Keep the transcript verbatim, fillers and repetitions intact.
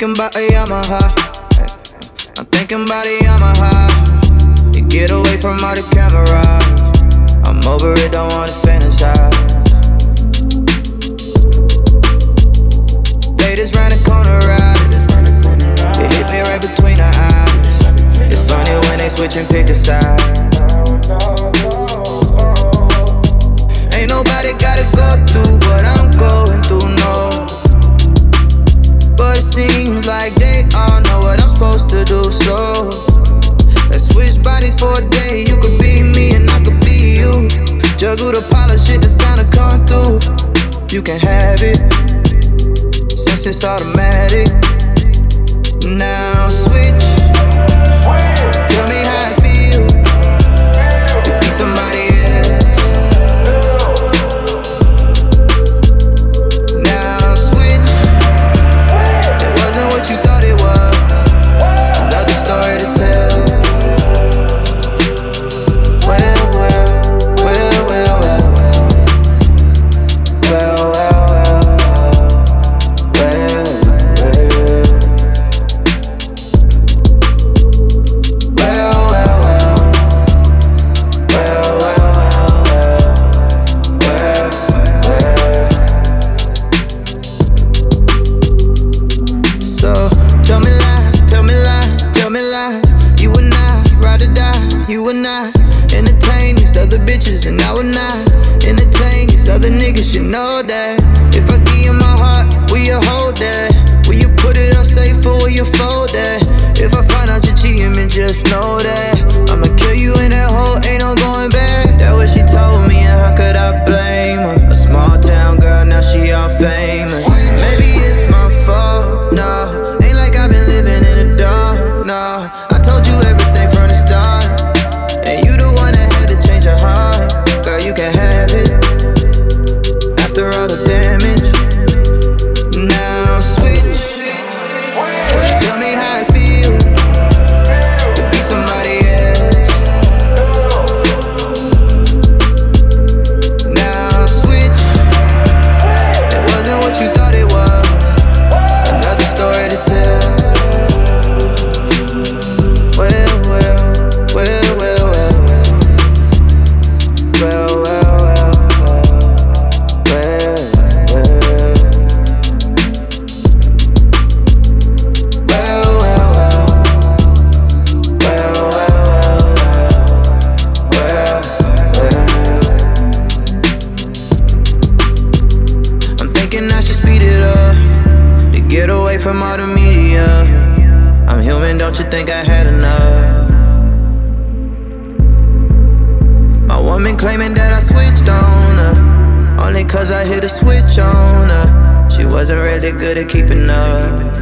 thinking about a Yamaha. I'm thinking about a Yamaha. You get away from all the cameras. I'm over it, don't wanna fantasize. They just ran a corner ride. It hit me right between the eyes. It's funny when they switch and pick a side. Ain't nobody gotta go through what I'm going through, no. But it seems like they all know what I'm supposed to do, so let's switch bodies for a day. You could be me and I could be you. Juggle the pile of shit that's bound to come through. You can have it, since it's automatic. Now switch. Tell me how it feels to be somebody else. Now switch. It wasn't what you thought it was. Another story to tell. Well, well, well, well, well, well, well, well, well. So tell me lies, tell me lies, tell me lies. You and I, ride or die, you and I. Entertain these other bitches and I would not entertain these other niggas, you know that. If I give you my heart, will you hold that? Will you put it up safe or will you fold that? If I find out you're cheating, then just know that I'ma kill you in that hole, ain't no going back. That's what she told me and how could I blame her? A small town girl, now she all famous. Maybe it's my fault, nah. Ain't like I've been living in the dark, nah. I told you everything from the start, and you the one that had to change your heart. Girl, you can have it, after all the damage. Now switch. Tell me how it feels to be somebody else. Now switch. It wasn't what you thought it was. Another story to tell. Well, well, well, well, well, well, well, well, well, well, well. Well, well, well, well, well, well, well. I'm thinking I should speed it up to get away from all the media. I'm human, don't you think I had enough? My woman claiming that I switched on her, only cause I hit a switch on her. She wasn't really good at keeping up.